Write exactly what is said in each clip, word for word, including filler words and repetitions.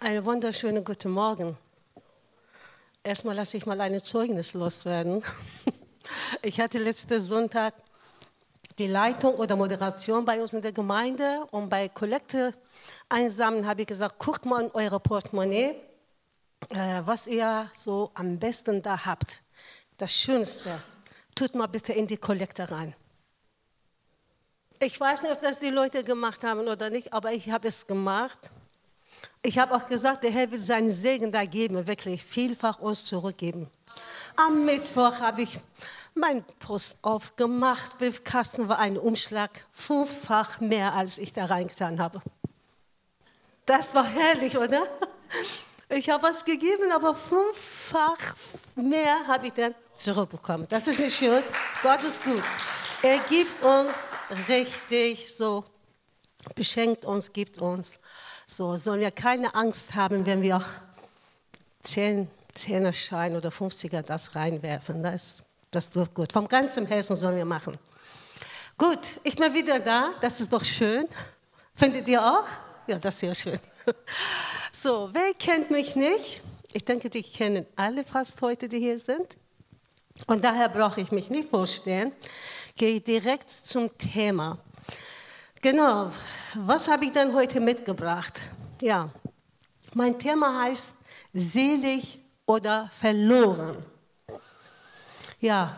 Einen wunderschönen guten Morgen. Erstmal lasse ich mal ein Zeugnis loswerden. Ich hatte letzten Sonntag die Leitung oder Moderation bei uns in der Gemeinde und bei Kollekte einsammeln habe ich gesagt, guckt mal in eure Portemonnaie, äh, was ihr so am besten da habt. Das Schönste, tut mal bitte in die Kollekte rein. Ich weiß nicht, ob das die Leute gemacht haben oder nicht, aber ich habe es gemacht. Ich habe auch gesagt, der Herr wird seinen Segen da geben, wirklich vielfach uns zurückgeben. Am Mittwoch habe ich meinen Post aufgemacht, Briefkasten war ein Umschlag, fünffach mehr, als ich da reingetan habe. Das war herrlich, oder? Ich habe was gegeben, aber fünffach mehr habe ich dann zurückbekommen. Das ist nicht schön, Gott ist gut. Er gibt uns richtig so, beschenkt uns, gibt uns. So sollen wir keine Angst haben, wenn wir auch zehn, Zehnerschein oder fünfziger das reinwerfen. Das, das tut gut. Vom ganzen Herzen sollen wir machen. Gut, ich bin wieder da. Das ist doch schön. Findet ihr auch? Ja, das ist sehr schön. So, wer kennt mich nicht? Ich denke, die kennen alle fast heute, die hier sind. Und daher brauche ich mich nicht vorstellen. Gehe direkt zum Thema. Genau, was habe ich denn heute mitgebracht? Ja, mein Thema heißt selig oder verloren. Ja,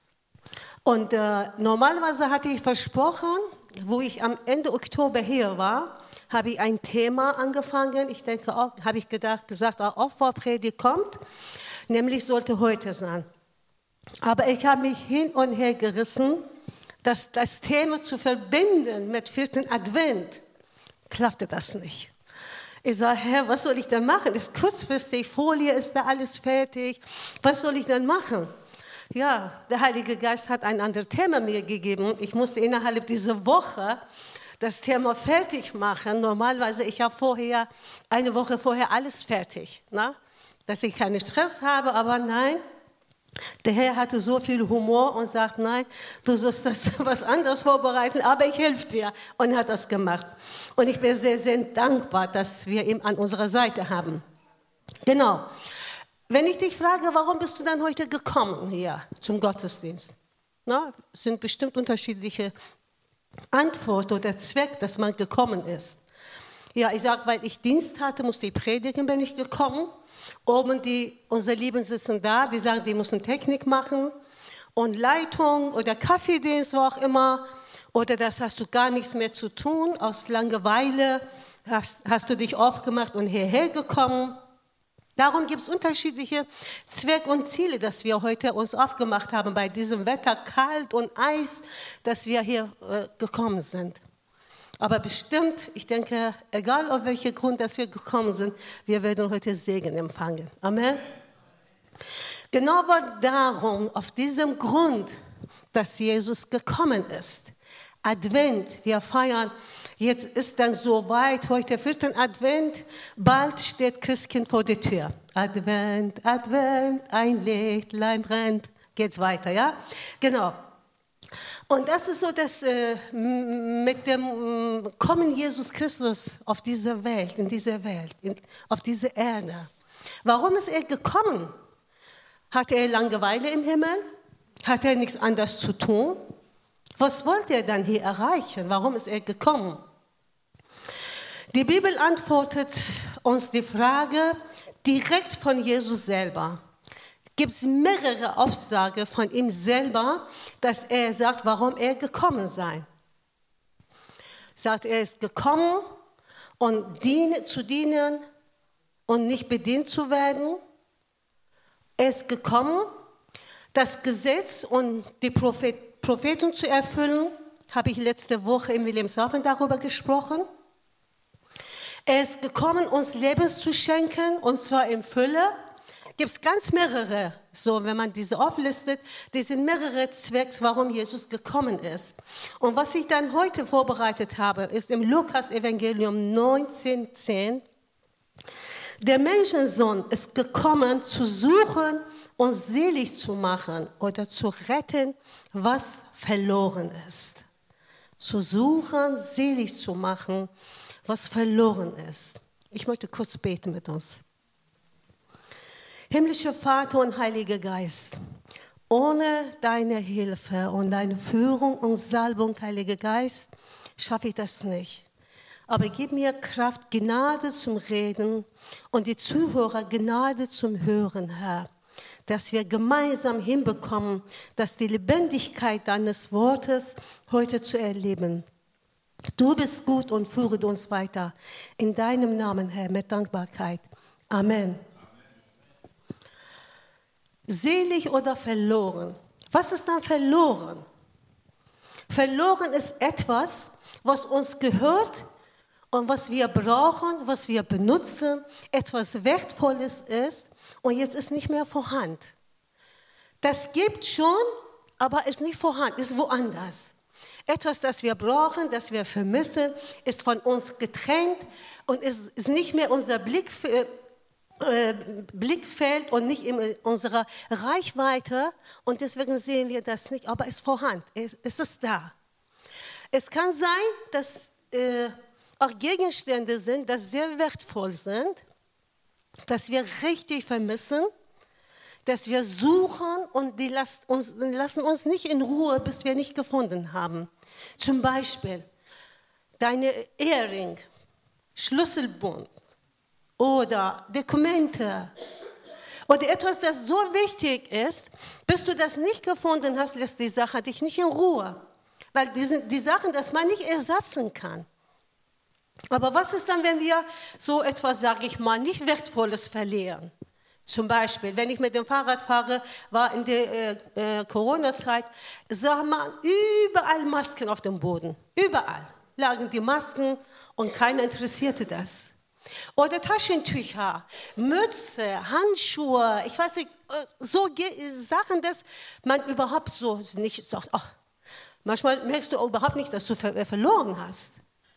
und äh, normalerweise hatte ich versprochen, wo ich am Ende Oktober hier war, habe ich ein Thema angefangen. Ich denke auch, habe ich gedacht, gesagt, auch Aufbaupredigt kommt, nämlich sollte heute sein. Aber ich habe mich hin und her gerissen, dass das Thema zu verbinden mit vierten Advent, klappte das nicht. Ich sage, Herr, was soll ich denn machen? Ist kurzfristig, Folie ist da alles fertig. Was soll ich denn machen? Ja, der Heilige Geist hat ein anderes Thema mir gegeben. Ich musste innerhalb dieser Woche das Thema fertig machen. Normalerweise, ich habe vorher, eine Woche vorher alles fertig, ne? Dass ich keinen Stress habe, aber nein. Der Herr hatte so viel Humor und sagt, nein, du sollst das was anderes vorbereiten, aber ich helfe dir. Und hat das gemacht. Und ich bin sehr, sehr dankbar, dass wir ihn an unserer Seite haben. Genau. Wenn ich dich frage, warum bist du dann heute gekommen hier zum Gottesdienst? Na, es sind bestimmt unterschiedliche Antworten oder Zweck, dass man gekommen ist. Ja, ich sage, weil ich Dienst hatte, musste ich predigen, bin ich gekommen. Oben, die, unsere Lieben sitzen da, die sagen, die müssen Technik machen und Leitung oder Kaffeedienst, wo auch immer. Oder das hast du gar nichts mehr zu tun, aus Langeweile hast, hast du dich aufgemacht und hierher gekommen. Darum gibt es unterschiedliche Zwecke und Ziele, dass wir heute uns aufgemacht haben bei diesem Wetter, kalt und Eis, dass wir hier äh, gekommen sind. Aber bestimmt, ich denke, egal auf welchen Grund, dass wir gekommen sind, wir werden heute Segen empfangen. Amen. Genau aber darum, auf diesem Grund, dass Jesus gekommen ist. Advent, wir feiern, jetzt ist dann soweit, heute vierten Advent, bald steht Christkind vor der Tür. Advent, Advent, ein Lichtlein brennt. Geht's weiter, ja? Genau. Und das ist so, dass äh, mit dem äh, Kommen Jesus Christus auf diese Welt, in diese Welt, in, auf diese Erde. Warum ist er gekommen? Hat er Langeweile im Himmel? Hat er nichts anderes zu tun? Was wollte er dann hier erreichen? Warum ist er gekommen? Die Bibel antwortet uns die Frage direkt von Jesus selber. Gibt es mehrere Aussagen von ihm selber, dass er sagt, warum er gekommen sei. Sagt, er ist gekommen, um diene, zu dienen und nicht bedient zu werden. Er ist gekommen, das Gesetz und die Prophet, Propheten zu erfüllen. Habe ich letzte Woche in Wilhelmshaven darüber gesprochen. Er ist gekommen, uns Leben zu schenken, und zwar in Fülle. Gibt es ganz mehrere, so wenn man diese auflistet, die sind mehrere Zwecke, warum Jesus gekommen ist. Und was ich dann heute vorbereitet habe, ist im Lukas-Evangelium neunzehn zehn. Der Menschensohn ist gekommen, zu suchen und selig zu machen oder zu retten, was verloren ist. Zu suchen, selig zu machen, was verloren ist. Ich möchte kurz beten mit uns. Himmlischer Vater und Heiliger Geist, ohne deine Hilfe und deine Führung und Salbung, Heiliger Geist, schaffe ich das nicht. Aber gib mir Kraft, Gnade zum Reden und die Zuhörer Gnade zum Hören, Herr. Dass wir gemeinsam hinbekommen, dass die Lebendigkeit deines Wortes heute zu erleben. Du bist gut und führe uns weiter. In deinem Namen, Herr, mit Dankbarkeit. Amen. Selig oder verloren? Was ist dann verloren? Verloren ist etwas, was uns gehört und was wir brauchen, was wir benutzen, etwas Wertvolles ist und jetzt ist nicht mehr vorhanden. Das gibt schon, aber ist nicht vorhanden, ist woanders. Etwas, das wir brauchen, das wir vermissen, ist von uns getrennt und ist, ist nicht mehr unser Blick für, Blickfeld und nicht in unserer Reichweite und deswegen sehen wir das nicht, aber es ist vorhanden, es, es ist da. Es kann sein, dass äh, auch Gegenstände sind, die sehr wertvoll sind, dass wir richtig vermissen, dass wir suchen und die lassen uns, lassen uns nicht in Ruhe, bis wir nicht gefunden haben. Zum Beispiel deine Ehering, Schlüsselbund, oder Dokumente oder etwas, das so wichtig ist, bis du das nicht gefunden hast, lässt die Sache dich nicht in Ruhe. Weil die, sind die Sachen, das man nicht ersetzen kann. Aber was ist dann, wenn wir so etwas, sage ich mal, nicht Wertvolles verlieren? Zum Beispiel, wenn ich mit dem Fahrrad fahre, war in der äh, äh, Corona-Zeit, sah man überall Masken auf dem Boden. Überall lagen die Masken und keiner interessierte das. Oder Taschentücher, Mütze, Handschuhe, ich weiß nicht, so Sachen, dass man überhaupt so nicht sagt, ach, manchmal merkst du überhaupt nicht, dass du ver- verloren hast.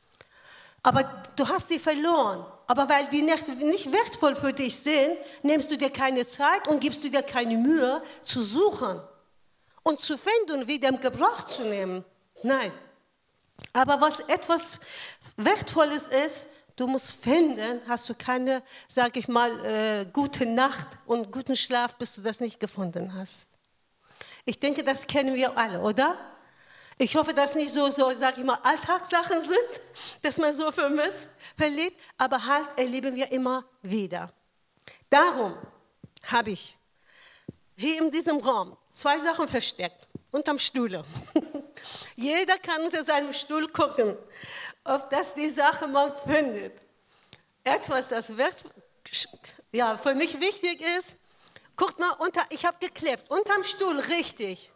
Aber du hast die verloren. Aber weil die nicht, nicht wertvoll für dich sind, nimmst du dir keine Zeit und gibst du dir keine Mühe zu suchen und zu finden, wieder im Gebrauch zu nehmen. Nein. Aber was etwas Wertvolles ist, du musst finden, hast du keine, sag ich mal, äh, gute Nacht und guten Schlaf, bis du das nicht gefunden hast. Ich denke, das kennen wir alle, oder? Ich hoffe, dass nicht so, so sag ich mal, Alltagssachen sind, dass man so vermisst, verliert, aber halt erleben wir immer wieder. Darum habe ich hier in diesem Raum zwei Sachen versteckt, unterm Stuhl. Jeder kann unter seinem Stuhl gucken, ob das die Sache man findet. Etwas, das wird, ja, für mich wichtig ist, guckt mal, unter, ich habe geklebt, unterm Stuhl, richtig.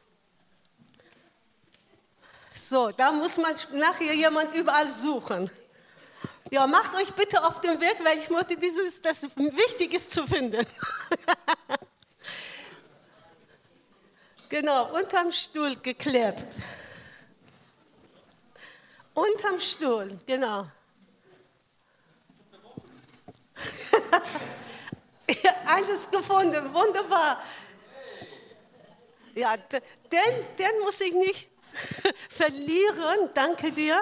So, da muss man nachher jemand überall suchen. Ja, macht euch bitte auf den Weg, weil ich möchte dieses, das Wichtiges zu finden. Genau, unterm Stuhl geklebt. Unterm Stuhl, genau. Eins ist gefunden, wunderbar. Ja, den, den muss ich nicht verlieren, danke dir.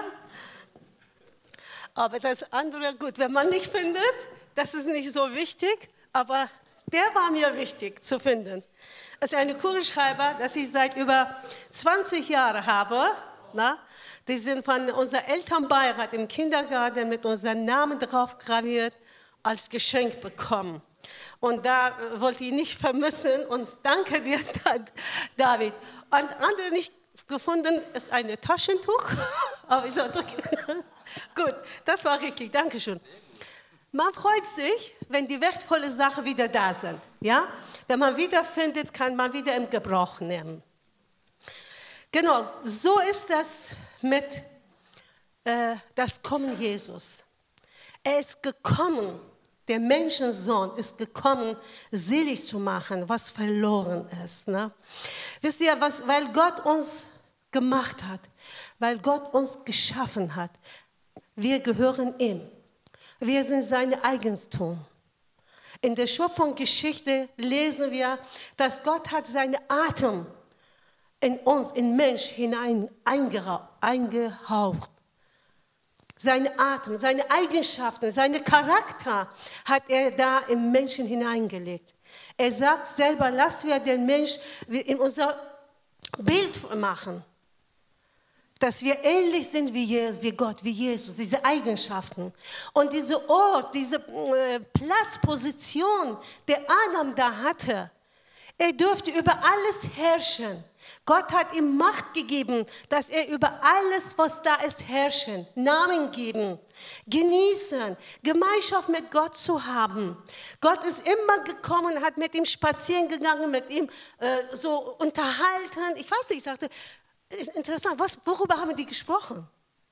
Aber das andere, gut, wenn man nicht findet, das ist nicht so wichtig, aber der war mir wichtig zu finden. Es ist eine Kugelschreiber, das ich seit über zwanzig Jahren habe. Na? Die sind von unserem Elternbeirat im Kindergarten mit unserem Namen drauf graviert, als Geschenk bekommen. Und da wollte ich nicht vermissen und danke dir, David. Und andere nicht gefunden ist ein Taschentuch. Aber ich so, gut, das war richtig, danke schön. Man freut sich, wenn die wertvollen Sachen wieder da sind. Ja? Wenn man wieder findet, kann man wieder im Gebrauch nehmen. Genau, so ist das mit äh, das Kommen Jesus. Er ist gekommen, der Menschensohn ist gekommen, selig zu machen, was verloren ist. Ne? Wisst ihr, was, weil Gott uns gemacht hat, weil Gott uns geschaffen hat, wir gehören ihm. Wir sind sein Eigentum. In der Schöpfungsgeschichte lesen wir, dass Gott hat seinen Atem in uns, in Mensch hinein eingehaucht. seine Atem, seine Eigenschaften, seine Charakter hat er da im Menschen hineingelegt. Er sagt selber, lass wir den Mensch in unser Bild machen, dass wir ähnlich sind wie, wie Gott, wie Jesus, diese Eigenschaften. Und dieser Ort, diese äh, Platzposition, der Adam da hatte, er durfte über alles herrschen. Gott hat ihm Macht gegeben, dass er über alles, was da ist, herrschen, Namen geben, genießen, Gemeinschaft mit Gott zu haben. Gott ist immer gekommen, hat mit ihm spazieren gegangen, mit ihm äh, so unterhalten. Ich weiß nicht, ich sagte, interessant, was, worüber haben die gesprochen?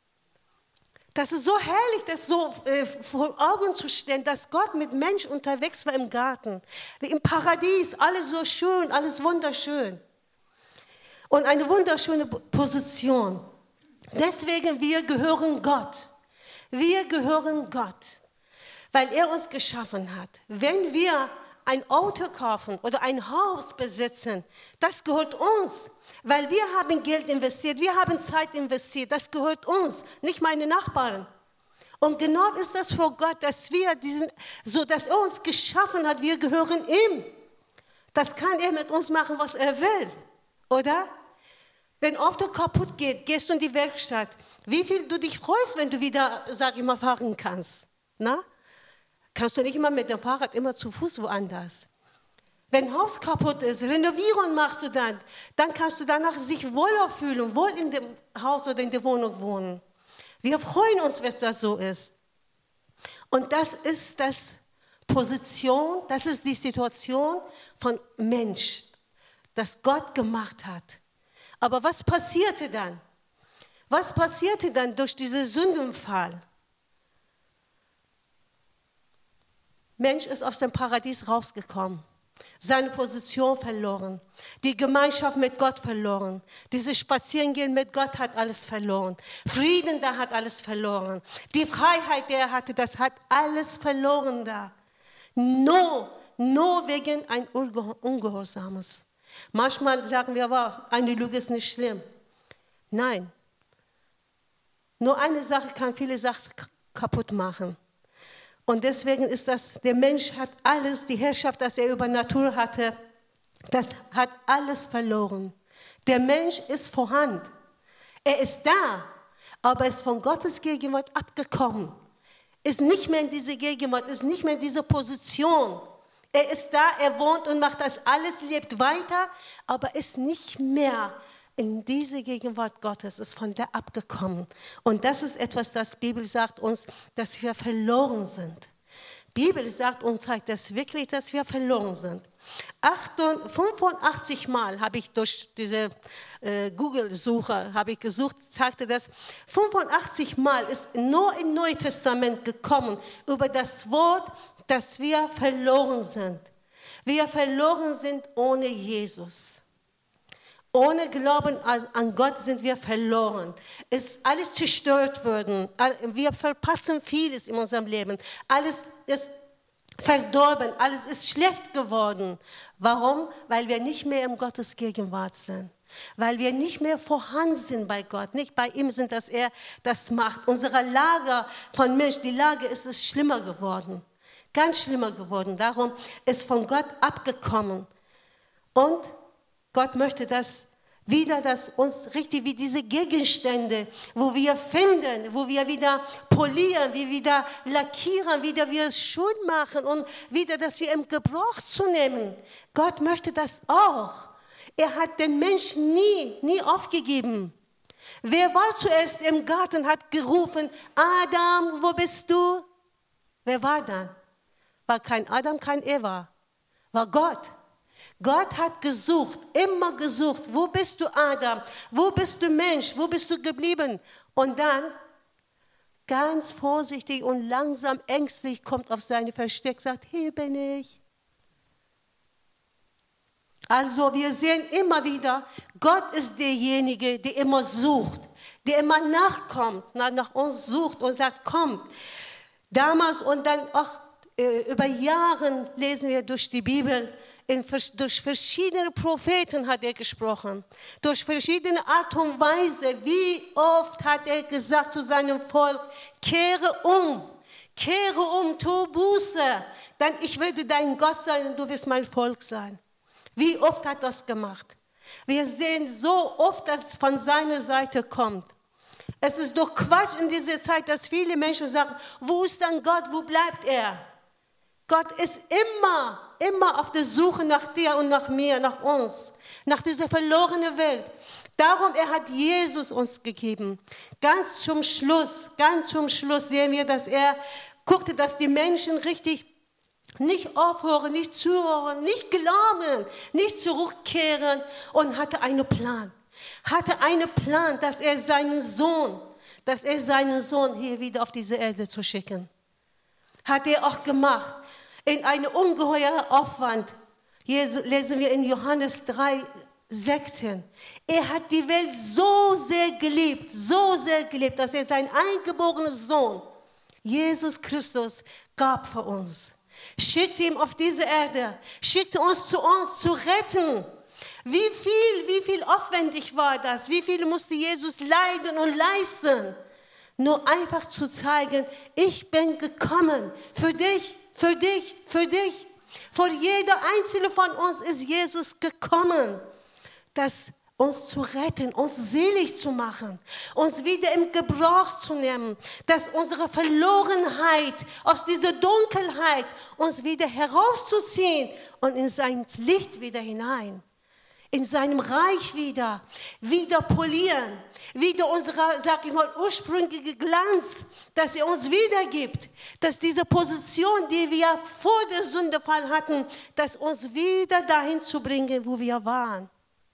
Das ist so herrlich, das so äh, vor Augen zu stellen, dass Gott mit Mensch unterwegs war im Garten, wie im Paradies, alles so schön, alles wunderschön. Und eine wunderschöne Position. Deswegen, wir gehören Gott. Wir gehören Gott, weil er uns geschaffen hat. Wenn wir ein Auto kaufen oder ein Haus besitzen, das gehört uns, weil wir haben Geld investiert, wir haben Zeit investiert, das gehört uns, nicht meine Nachbarn. Und genau ist das vor Gott, dass wir diesen, so dass er uns geschaffen hat, wir gehören ihm. Das kann er mit uns machen, was er will, oder? Wenn ein Auto kaputt geht, gehst du in die Werkstatt. Wie viel du dich freust, wenn du wieder, sag ich mal, fahren kannst. Na? Kannst du nicht immer mit dem Fahrrad immer zu Fuß woanders. Wenn ein Haus kaputt ist, Renovierung machst du dann, dann kannst du danach sich wohler fühlen, wohl in dem Haus oder in der Wohnung wohnen. Wir freuen uns, wenn das so ist. Und das ist das Position, das ist die Situation von Mensch, das Gott gemacht hat. Aber was passierte dann? Was passierte dann durch diesen Sündenfall? Mensch ist aus dem Paradies rausgekommen, seine Position verloren, die Gemeinschaft mit Gott verloren, dieses Spazierengehen mit Gott hat alles verloren, Frieden da hat alles verloren, die Freiheit, die er hatte, das hat alles verloren da. Nur, nur wegen ein Ungehorsames. Manchmal sagen wir, aber eine Lüge ist nicht schlimm. Nein, nur eine Sache kann viele Sachen kaputt machen. Und deswegen ist das, der Mensch hat alles, die Herrschaft, das er über Natur hatte, das hat alles verloren. Der Mensch ist vorhanden. Er ist da, aber ist von Gottes Gegenwart abgekommen. Ist nicht mehr in diese Gegenwart, ist nicht mehr in dieser Position. Er ist da, er wohnt und macht das alles, lebt weiter, aber ist nicht mehr in diese Gegenwart Gottes, ist von da abgekommen. Und das ist etwas, das die Bibel sagt uns, dass wir verloren sind. Die Bibel sagt uns halt das wirklich, dass wir verloren sind. fünfundachtzig Mal habe ich durch diese äh, Google-Suche habe ich gesucht, zeigte das, fünfundachtzig Mal ist nur im Neuen Testament gekommen über das Wort, dass wir verloren sind. Wir verloren sind ohne Jesus. Ohne Glauben an Gott sind wir verloren. Es ist alles zerstört worden. Wir verpassen vieles in unserem Leben. Alles ist verdorben, alles ist schlecht geworden. Warum? Weil wir nicht mehr in Gottes Gegenwart sind. Weil wir nicht mehr vorhanden sind bei Gott, nicht bei ihm sind, dass er das macht. Unsere Lage von Mensch, die Lage ist es schlimmer geworden. Ganz schlimmer geworden. Darum ist von Gott abgekommen. Und Gott möchte das wieder, dass uns richtig wie diese Gegenstände, wo wir finden, wo wir wieder polieren, wie wieder lackieren, wieder wir es schön machen und wieder, dass wir im Gebrauch zu nehmen. Gott möchte das auch. Er hat den Menschen nie, nie aufgegeben. Wer war zuerst im Garten, hat gerufen, Adam, wo bist du? Wer war dann? War kein Adam, kein Eva. War Gott. Gott hat gesucht, immer gesucht. Wo bist du, Adam? Wo bist du, Mensch? Wo bist du geblieben? Und dann, ganz vorsichtig und langsam, ängstlich, kommt auf seine Versteck, sagt, hier bin ich. Also wir sehen immer wieder, Gott ist derjenige, der immer sucht, der immer nachkommt, nach uns sucht und sagt, kommt. Damals und dann auch äh, über Jahre lesen wir durch die Bibel, in, durch verschiedene Propheten hat er gesprochen. Durch verschiedene Art und Weise. Wie oft hat er gesagt zu seinem Volk, kehre um, kehre um, tu Buße, dann ich werde dein Gott sein und du wirst mein Volk sein. Wie oft hat er das gemacht? Wir sehen so oft, dass es von seiner Seite kommt. Es ist doch Quatsch in dieser Zeit, dass viele Menschen sagen, wo ist dann Gott, wo bleibt er? Gott ist immer, immer auf der Suche nach dir und nach mir, nach uns, nach dieser verlorenen Welt. Darum, er hat Jesus uns gegeben. Ganz zum Schluss, ganz zum Schluss sehen wir, dass er guckte, dass die Menschen richtig nicht aufhören, nicht zuhören, nicht glauben, nicht zurückkehren und hatte einen Plan. Hatte einen Plan, dass er seinen Sohn, dass er seinen Sohn hier wieder auf diese Erde zu schicken. Hat er auch gemacht. In einem ungeheuren Aufwand, hier lesen wir in Johannes drei, sechzehn. Er hat die Welt so sehr geliebt, so sehr geliebt, dass er seinen eingeborenen Sohn, Jesus Christus, gab für uns. Schickte ihn auf diese Erde, schickte uns zu uns zu retten. Wie viel, wie viel aufwendig war das? Wie viel musste Jesus leiden und leisten? Nur einfach zu zeigen, ich bin gekommen für dich, für dich, für dich. Für jeder einzelne von uns ist Jesus gekommen, das uns zu retten, uns selig zu machen, uns wieder im Gebrauch zu nehmen, dass unsere Verlorenheit aus dieser Dunkelheit uns wieder herauszuziehen und in sein Licht wieder hinein. In seinem Reich wieder, wieder polieren, wieder unser, sag ich mal, ursprünglicher Glanz, dass er uns wiedergibt, dass diese Position, die wir vor der Sündefall hatten, dass uns wieder dahin zu bringen, wo wir waren.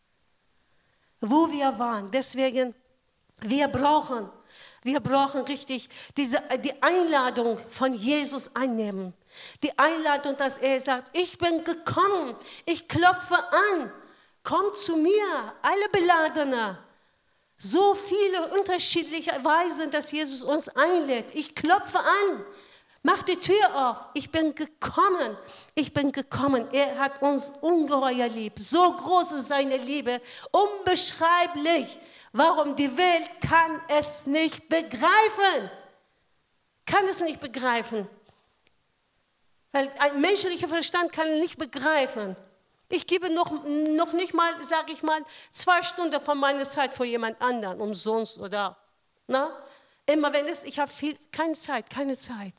Wo wir waren. Deswegen, wir brauchen, wir brauchen richtig diese, die Einladung von Jesus annehmen. Die Einladung, dass er sagt, ich bin gekommen, ich klopfe an. Kommt zu mir, alle Beladene. So viele unterschiedliche Weisen, dass Jesus uns einlädt. Ich klopfe an, mach die Tür auf. Ich bin gekommen, ich bin gekommen. Er hat uns ungeheuer lieb. So groß ist seine Liebe, unbeschreiblich. Warum? Die Welt kann es nicht begreifen. Kann es nicht begreifen. Weil ein menschlicher Verstand kann es nicht begreifen. Ich gebe noch, noch nicht mal, sage ich mal, zwei Stunden von meiner Zeit für jemand anderen, umsonst oder, na? Immer wenn es, ich habe viel, keine Zeit, keine Zeit.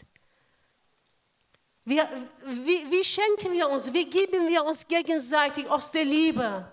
Wir, wie, wie schenken wir uns, wie geben wir uns gegenseitig aus der Liebe?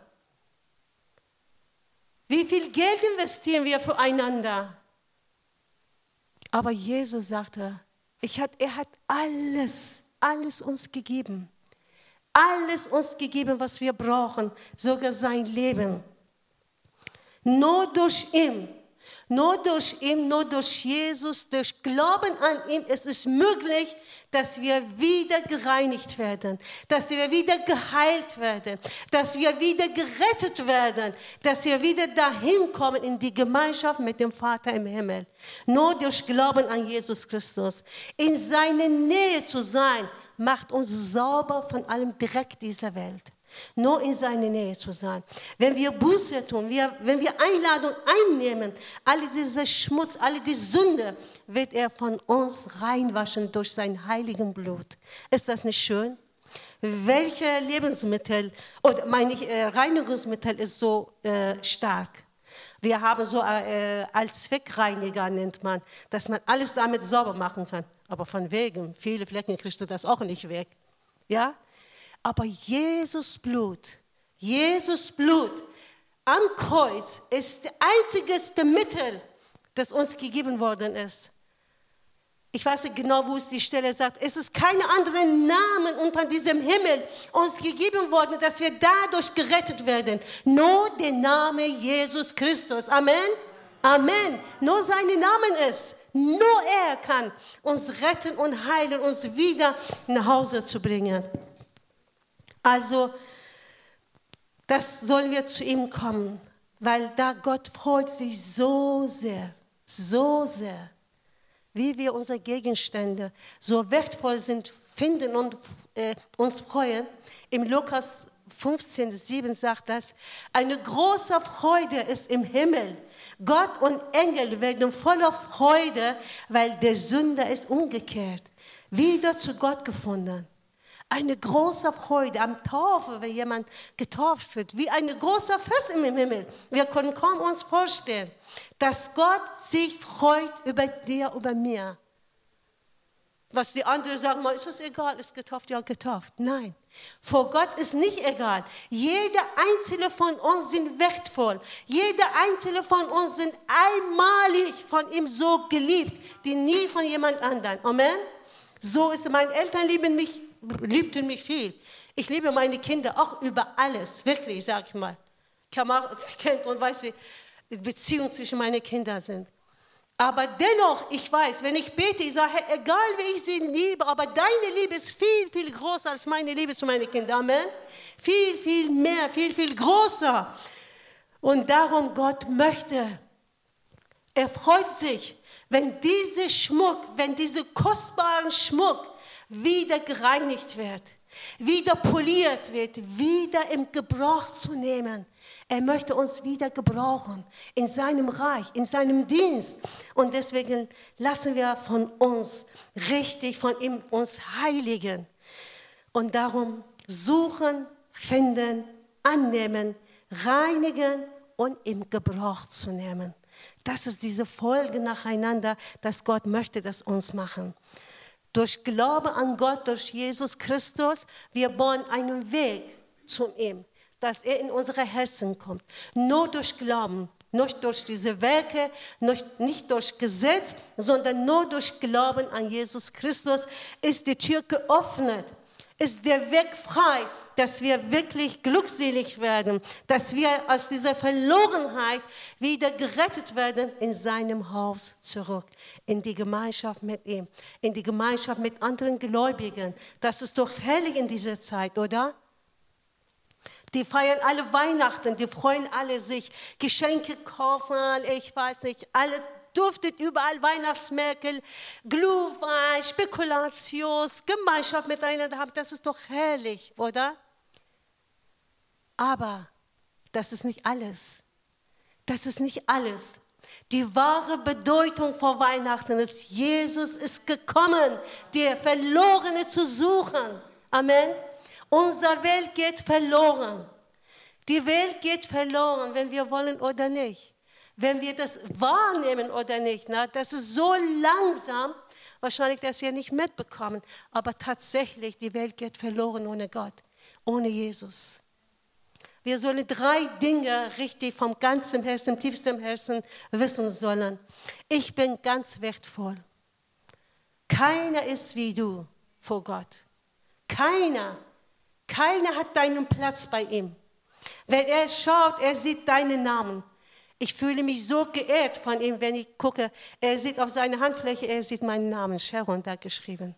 Wie viel Geld investieren wir füreinander? Aber Jesus sagte, ich hat, er hat alles, alles uns gegeben. Alles uns gegeben, was wir brauchen, sogar sein Leben. Nur durch ihn, nur durch ihn, nur durch Jesus, durch Glauben an ihn ist es möglich, dass wir wieder gereinigt werden, dass wir wieder geheilt werden, dass wir wieder gerettet werden, dass wir wieder dahin kommen in die Gemeinschaft mit dem Vater im Himmel. Nur durch Glauben an Jesus Christus, in seiner Nähe zu sein, macht uns sauber von allem Dreck dieser Welt. Nur in seiner Nähe zu sein. Wenn wir Buße tun, wir, wenn wir Einladung einnehmen, alle diese Schmutz, alle die Sünde, wird er von uns reinwaschen durch sein heiligen Blut. Ist das nicht schön? Welche Lebensmittel, oder meine ich, äh, Reinigungsmittel ist so äh, stark? Wir haben so äh, als Zweckreiniger nennt man, dass man alles damit sauber machen kann. Aber von wegen, viele Flecken kriegst du das auch nicht weg. Ja? Aber Jesus Blut, Jesus Blut am Kreuz ist das einzige Mittel, das uns gegeben worden ist. Ich weiß nicht genau, wo es die Stelle sagt. Es ist keine anderen Namen unter diesem Himmel uns gegeben worden, dass wir dadurch gerettet werden. Nur der Name Jesus Christus. Amen. Amen. Nur sein Name ist. Nur er kann uns retten und heilen, uns wieder nach Hause zu bringen. Also, das sollen wir zu ihm kommen, weil da Gott freut sich so sehr, so sehr, wie wir unsere Gegenstände so wertvoll sind finden und äh, uns freuen. Im Lukas fünfzehn, sieben sagt das, eine große Freude ist im Himmel. Gott und Engel werden voller Freude, weil der Sünder ist umgekehrt, wieder zu Gott gefunden. Eine große Freude am Taufe, wenn jemand getauft wird, wie eine große Fest im Himmel. Wir können kaum uns vorstellen, dass Gott sich freut über dir, über mir. Was die anderen sagen, mal, ist es egal, ist getauft, ja getauft. Nein, vor Gott ist nicht egal. Jeder einzelne von uns sind wertvoll. Jeder einzelne von uns sind einmalig von ihm so geliebt, die nie von jemand anderem. Amen. So ist es. Meine Eltern lieben mich, liebten mich viel. Ich liebe meine Kinder auch über alles, wirklich, sag ich mal. Kamar kennt und weiß, wie die Beziehungen zwischen meinen Kindern sind. Aber dennoch, ich weiß, wenn ich bete, ich sage, egal wie ich sie liebe, aber deine Liebe ist viel, viel größer als meine Liebe zu meinen Kindern. Amen. Viel, viel mehr, viel, viel größer. Und darum Gott möchte, er freut sich, wenn dieser Schmuck, wenn dieser kostbare Schmuck wieder gereinigt wird, wieder poliert wird, wieder im Gebrauch zu nehmen. Er möchte uns wieder gebrauchen in seinem Reich, in seinem Dienst. Und deswegen lassen wir von uns richtig, von ihm uns heiligen. Und darum suchen, finden, annehmen, reinigen und im Gebrauch zu nehmen. Das ist diese Folge nacheinander, dass Gott möchte, dass uns machen. Durch Glaube an Gott, durch Jesus Christus, wir bauen einen Weg zu ihm, dass er in unsere Herzen kommt. Nur durch Glauben, nicht durch diese Werke, nicht durch Gesetz, sondern nur durch Glauben an Jesus Christus ist die Tür geöffnet, ist der Weg frei, dass wir wirklich glückselig werden, dass wir aus dieser Verlorenheit wieder gerettet werden in seinem Haus zurück, in die Gemeinschaft mit ihm, in die Gemeinschaft mit anderen Gläubigen. Das ist doch herrlich in dieser Zeit, oder? Die feiern alle Weihnachten, die freuen alle sich, Geschenke kaufen, ich weiß nicht, alles duftet überall, Weihnachtsmärkte, Glühwein, Spekulation, Gemeinschaft miteinander haben, das ist doch herrlich, oder? Aber das ist nicht alles. Das ist nicht alles. Die wahre Bedeutung vor Weihnachten ist, Jesus ist gekommen, der Verlorene zu suchen. Amen. Unsere Welt geht verloren. Die Welt geht verloren, wenn wir wollen oder nicht. Wenn wir das wahrnehmen oder nicht. Na, das ist so langsam, wahrscheinlich, dass wir nicht mitbekommen. Aber tatsächlich, die Welt geht verloren ohne Gott, ohne Jesus. Wir sollen drei Dinge richtig vom ganzen Herzen, tiefstem Herzen wissen sollen. Ich bin ganz wertvoll. Keiner ist wie du vor Gott. Keiner. Keiner hat deinen Platz bei ihm. Wenn er schaut, er sieht deinen Namen. Ich fühle mich so geehrt von ihm, wenn ich gucke. Er sieht auf seine Handfläche, er sieht meinen Namen, Sharon, da geschrieben.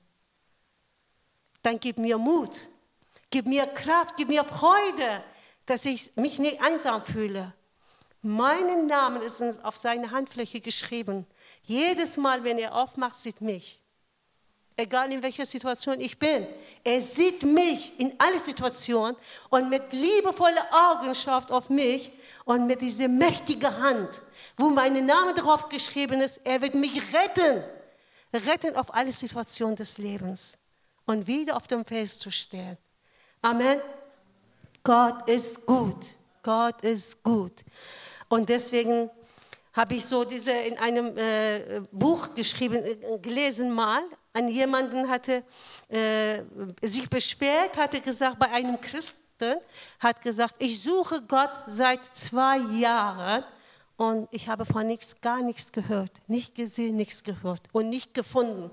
Dann gib mir Mut, gib mir Kraft, gib mir Freude, dass ich mich nicht einsam fühle. Mein Name ist auf seine Handfläche geschrieben. Jedes Mal, wenn er aufmacht, sieht mich. Egal in welcher Situation ich bin. Er sieht mich in alle Situationen und mit liebevollen Augen schaut auf mich und mit dieser mächtigen Hand, wo mein Name drauf geschrieben ist, er wird mich retten. Retten auf alle Situationen des Lebens und wieder auf dem Fels zu stehen. Amen. Gott ist gut. Gott ist gut. Und deswegen habe ich so diese in einem äh, Buch geschrieben, äh, gelesen mal, an jemanden hatte äh, sich beschwert, hatte gesagt, bei einem Christen, hat gesagt, ich suche Gott seit zwei Jahren und ich habe von nichts, gar nichts gehört, nicht gesehen, nichts gehört und nicht gefunden.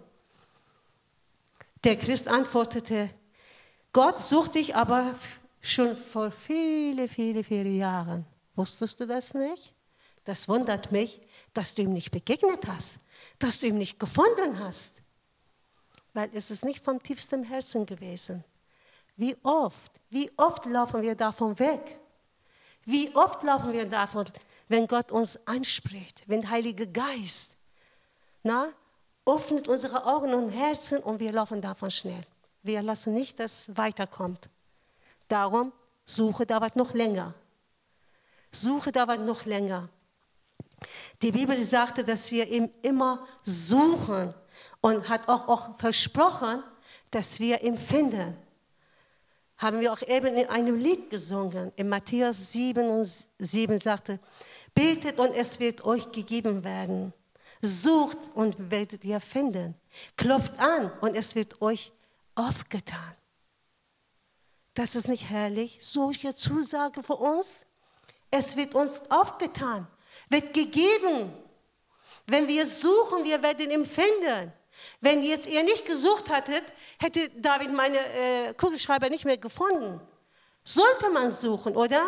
Der Christ antwortete, Gott sucht dich aber schon vor viele, viele, viele Jahren. Wusstest du das nicht? Das wundert mich, dass du ihm nicht begegnet hast, dass du ihn nicht gefunden hast. Weil es ist nicht vom tiefstem Herzen gewesen. Wie oft, wie oft laufen wir davon weg? Wie oft laufen wir davon, wenn Gott uns anspricht, wenn der Heilige Geist na, öffnet unsere Augen und Herzen und wir laufen davon schnell Wir lassen nicht, dass es weiterkommt. Darum, Suche dauert noch länger. Suche dauert noch länger. Die Bibel sagte, dass wir ihn immer suchen und hat auch, auch versprochen, dass wir ihn finden. Haben wir auch eben in einem Lied gesungen. In Matthäus sieben und sieben sagte, betet und es wird euch gegeben werden. Sucht und werdet ihr finden. Klopft an und es wird euch aufgetan. Das ist nicht herrlich, solche Zusage für uns. Es wird uns aufgetan, wird gegeben. Wenn wir suchen, wir werden ihn finden. Wenn jetzt ihr nicht gesucht hattet, hätte David meine äh, Kugelschreiber nicht mehr gefunden. Sollte man suchen, oder?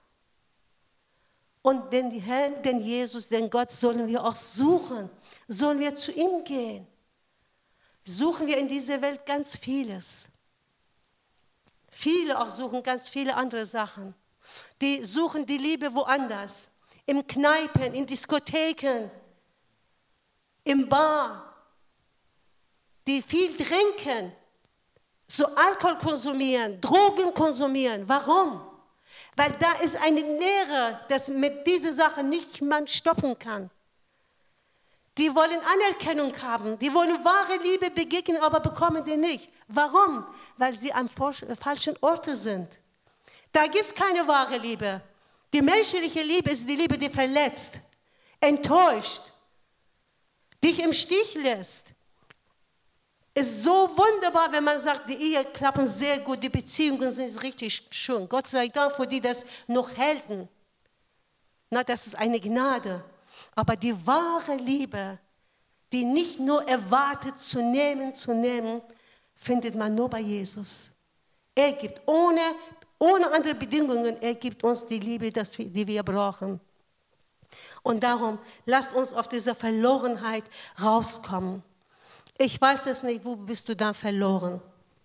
Und den Herrn, den Jesus, den Gott sollen wir auch suchen. Sollen wir zu ihm gehen. Suchen wir in dieser Welt ganz vieles. Viele auch suchen ganz viele andere Sachen. Die suchen die Liebe woanders. Im Kneipen, in Diskotheken, im Bar. Die viel trinken, so Alkohol konsumieren, Drogen konsumieren. Warum? Weil da ist eine Lehre, dass mit dieser Sache nicht man stoppen kann. Die wollen Anerkennung haben, die wollen wahre Liebe begegnen, aber bekommen die nicht. Warum? Weil sie am falschen Ort sind. Da gibt es keine wahre Liebe. Die menschliche Liebe ist die Liebe, die verletzt, enttäuscht, dich im Stich lässt. Ist so wunderbar, wenn man sagt, die Ehe klappen sehr gut, die Beziehungen sind richtig schön. Gott sei Dank für die, das noch halten. Na, das ist eine Gnade. Aber die wahre Liebe, die nicht nur erwartet zu nehmen, zu nehmen, findet man nur bei Jesus. Er gibt ohne, ohne andere Bedingungen, er gibt uns die Liebe, die wir brauchen. Und darum, lasst uns auf diese Verlorenheit rauskommen. Ich weiß es nicht, wo bist du dann verloren?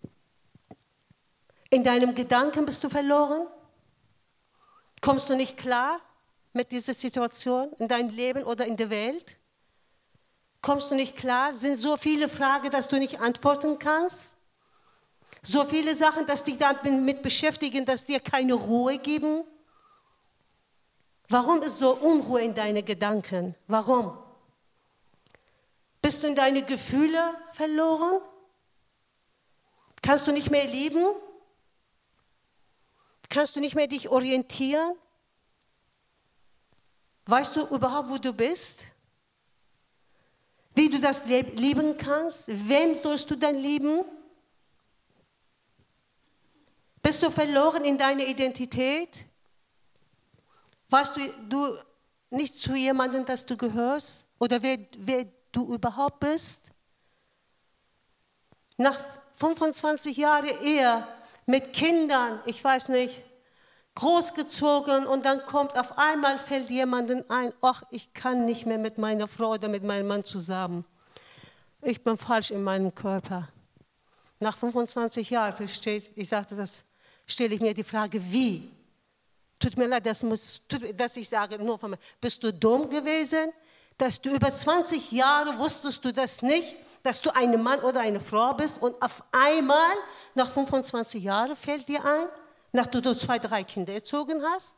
In deinem Gedanken bist du verloren? Kommst du nicht klar mit dieser Situation in deinem Leben oder in der Welt? Kommst du nicht klar? Sind so viele Fragen, dass du nicht antworten kannst? So viele Sachen, dass dich damit beschäftigen, dass dir keine Ruhe geben? Warum ist so Unruhe in deinen Gedanken? Warum? Bist du in deine Gefühle verloren? Kannst du nicht mehr lieben? Kannst du nicht mehr dich orientieren? Weißt du überhaupt, wo du bist? Wie du das lieben kannst? Wem sollst du dann lieben? Bist du verloren in deiner Identität? Weißt du, du nicht zu jemandem, dass du gehörst? Oder wer, wer du überhaupt bist? Nach fünfundzwanzig Jahren Ehe mit Kindern, ich weiß nicht, großgezogen und dann kommt auf einmal, fällt jemandem ein, ach, ich kann nicht mehr mit meiner Frau oder mit meinem Mann zusammen. Ich bin falsch in meinem Körper. Nach fünfundzwanzig Jahren, versteht, ich sagte, das stelle ich mir die Frage, wie? Tut mir leid, das muss, dass ich sage, nur von mir, bist du dumm gewesen? Dass du über zwanzig Jahre wusstest du das nicht, dass du ein Mann oder eine Frau bist und auf einmal nach fünfundzwanzig Jahren fällt dir ein, nachdem du zwei, drei Kinder erzogen hast?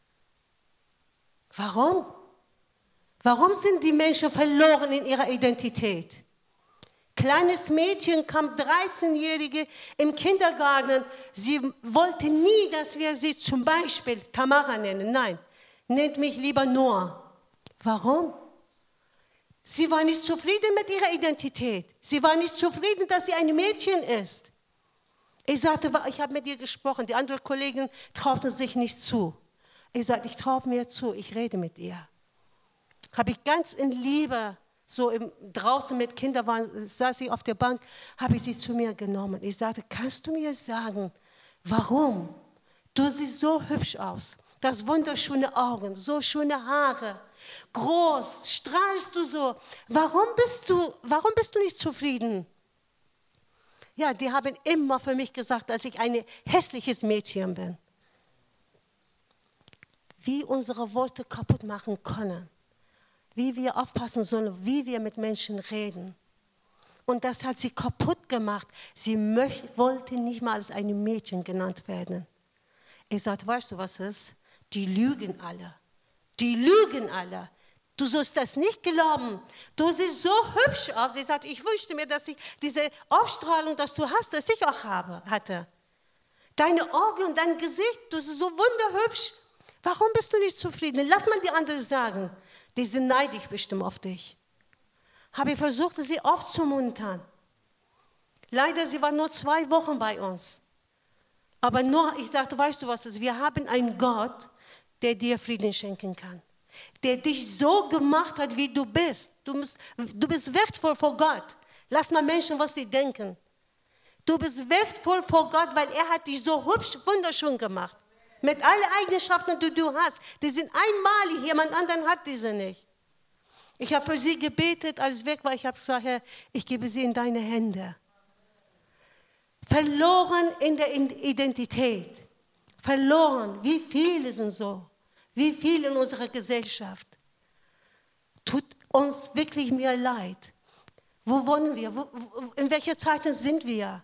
Warum? Warum sind die Menschen verloren in ihrer Identität? Kleines Mädchen kam, dreizehnjährige im Kindergarten. Sie wollte nie, dass wir sie zum Beispiel Tamara nennen. Nein, nennt mich lieber Noah. Warum? Sie war nicht zufrieden mit ihrer Identität. Sie war nicht zufrieden, dass sie ein Mädchen ist. Ich sagte, ich habe mit ihr gesprochen. Die anderen Kollegen trauten sich nicht zu. Ich sagte, ich traue mir zu, ich rede mit ihr. Habe ich ganz in Liebe, so im, draußen mit Kindern waren, saß ich auf der Bank, habe ich sie zu mir genommen. Ich sagte, kannst du mir sagen, warum? Du siehst so hübsch aus. Du hast wunderschöne Augen, so schöne Haare, groß, strahlst du so. Warum bist du, warum bist du nicht zufrieden? Ja, die haben immer für mich gesagt, dass ich ein hässliches Mädchen bin. Wie unsere Worte kaputt machen können. Wie wir aufpassen sollen, wie wir mit Menschen reden. Und das hat sie kaputt gemacht. Sie möcht, wollte nicht mal als ein Mädchen genannt werden. Ich sagte, weißt du, was ist? Die lügen alle. Die lügen alle. Du sollst das nicht glauben. Du siehst so hübsch aus. Sie sagte, ich wünschte mir, dass ich diese Aufstrahlung, dass du hast, dass ich auch habe, hatte. Deine Augen und dein Gesicht, du bist so wunderhübsch. Warum bist du nicht zufrieden? Lass mal die anderen sagen. Die sind neidisch bestimmt auf dich. Habe ich versucht, sie aufzumuntern. Leider, sie war nur zwei Wochen bei uns. Aber nur, ich sagte, weißt du was ist? Wir haben einen Gott, der dir Frieden schenken kann. Der dich so gemacht hat, wie du bist. Du bist, du bist wertvoll vor Gott. Lass mal Menschen, was die denken. Du bist wertvoll vor Gott, weil er hat dich so hübsch, wunderschön gemacht. Mit allen Eigenschaften, die du hast. Die sind einmalig, jemand anderen hat diese nicht. Ich habe für sie gebetet, als ich weg war. Ich habe gesagt, Herr, ich gebe sie in deine Hände. Verloren in der Identität. Verloren. Wie viele sind so? Wie viele in unserer Gesellschaft? Tut uns wirklich mir leid. Wo wohnen wir? Wo, in welcher Zeit sind wir?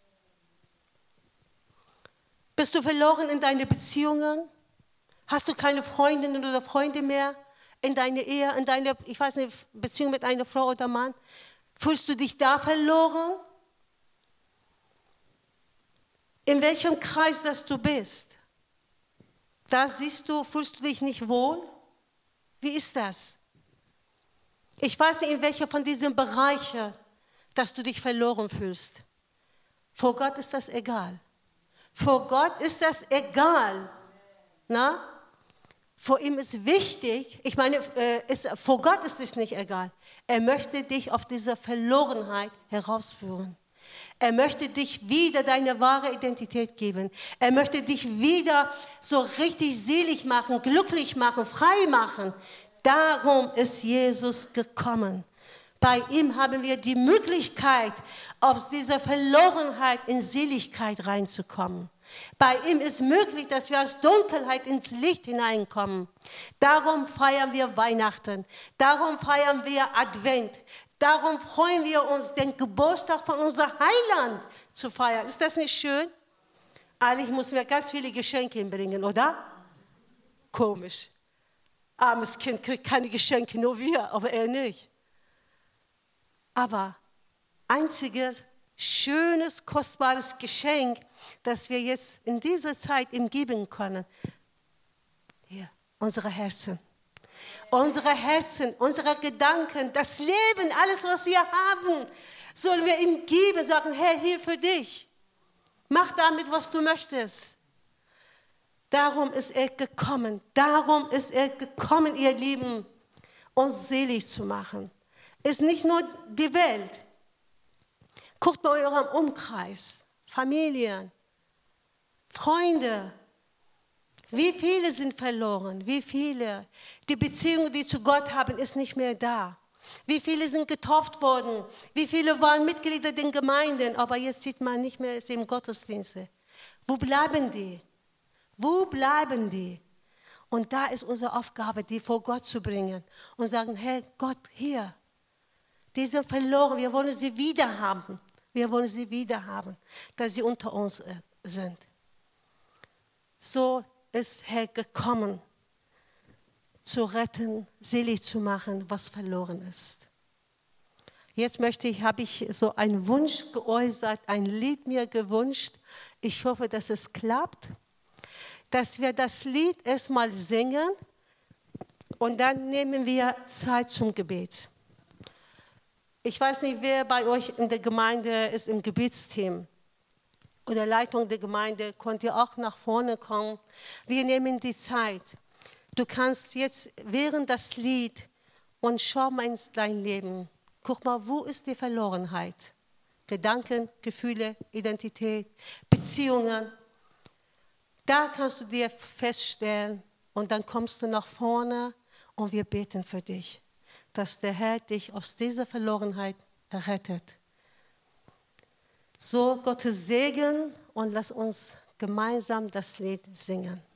Bist du verloren in deine Beziehungen? Hast du keine Freundinnen oder Freunde mehr? In deine Ehe, in deine, ich weiß nicht, Beziehung mit einer Frau oder Mann? Fühlst du dich da verloren? In welchem Kreis, dass du bist? Da siehst du, fühlst du dich nicht wohl? Wie ist das? Ich weiß nicht, in welcher von diesen Bereichen, dass du dich verloren fühlst. Vor Gott ist das egal. Vor Gott ist das egal. Na? Vor ihm ist wichtig, ich meine, äh, ist, vor Gott ist es nicht egal. Er möchte dich auf diese Verlorenheit herausführen. Er möchte dich wieder deine wahre Identität geben. Er möchte dich wieder so richtig selig machen, glücklich machen, frei machen. Darum ist Jesus gekommen. Bei ihm haben wir die Möglichkeit, aus dieser Verlorenheit in Seligkeit reinzukommen. Bei ihm ist möglich, dass wir aus Dunkelheit ins Licht hineinkommen. Darum feiern wir Weihnachten. Darum feiern wir Advent. Darum freuen wir uns, den Geburtstag von unserem Heiland zu feiern. Ist das nicht schön? Eigentlich müssen wir ganz viele Geschenke bringen, oder? Komisch. Armes Kind kriegt keine Geschenke, nur wir, aber er nicht. Aber einziges, schönes, kostbares Geschenk, das wir jetzt in dieser Zeit ihm geben können, hier, unsere Herzen. Unsere Herzen, unsere Gedanken, das Leben, alles, was wir haben, sollen wir ihm geben, sagen, Herr, hier für dich. Mach damit, was du möchtest. Darum ist er gekommen. Darum ist er gekommen, ihr Lieben, uns selig zu machen. Ist nicht nur die Welt. Guckt bei eurem Umkreis, Familien, Freunde. Wie viele sind verloren? Wie viele? Die Beziehung, die zu Gott haben, ist nicht mehr da. Wie viele sind getauft worden? Wie viele waren Mitglieder der Gemeinden? Aber jetzt sieht man nicht mehr im Gottesdienst. Wo bleiben die? Wo bleiben die? Und da ist unsere Aufgabe, die vor Gott zu bringen und sagen, Herr Gott, hier, die sind verloren, wir wollen sie wieder haben. Wir wollen sie wieder haben, dass sie unter uns sind. So ist Herr gekommen, zu retten, selig zu machen, was verloren ist. Jetzt möchte ich, habe ich so einen Wunsch geäußert, ein Lied mir gewünscht. Ich hoffe, dass es klappt, dass wir das Lied erstmal singen und dann nehmen wir Zeit zum Gebet. Ich weiß nicht, wer bei euch in der Gemeinde ist im Gebetsteam oder Leitung der Gemeinde, könnt ihr auch nach vorne kommen. Wir nehmen die Zeit. Du kannst jetzt während das Lied und schau mal in dein Leben. Guck mal, wo ist die Verlorenheit? Gedanken, Gefühle, Identität, Beziehungen. Da kannst du dir feststellen und dann kommst du nach vorne und wir beten für dich, dass der Herr dich aus dieser Verlorenheit rettet. So, Gottes Segen und lass uns gemeinsam das Lied singen.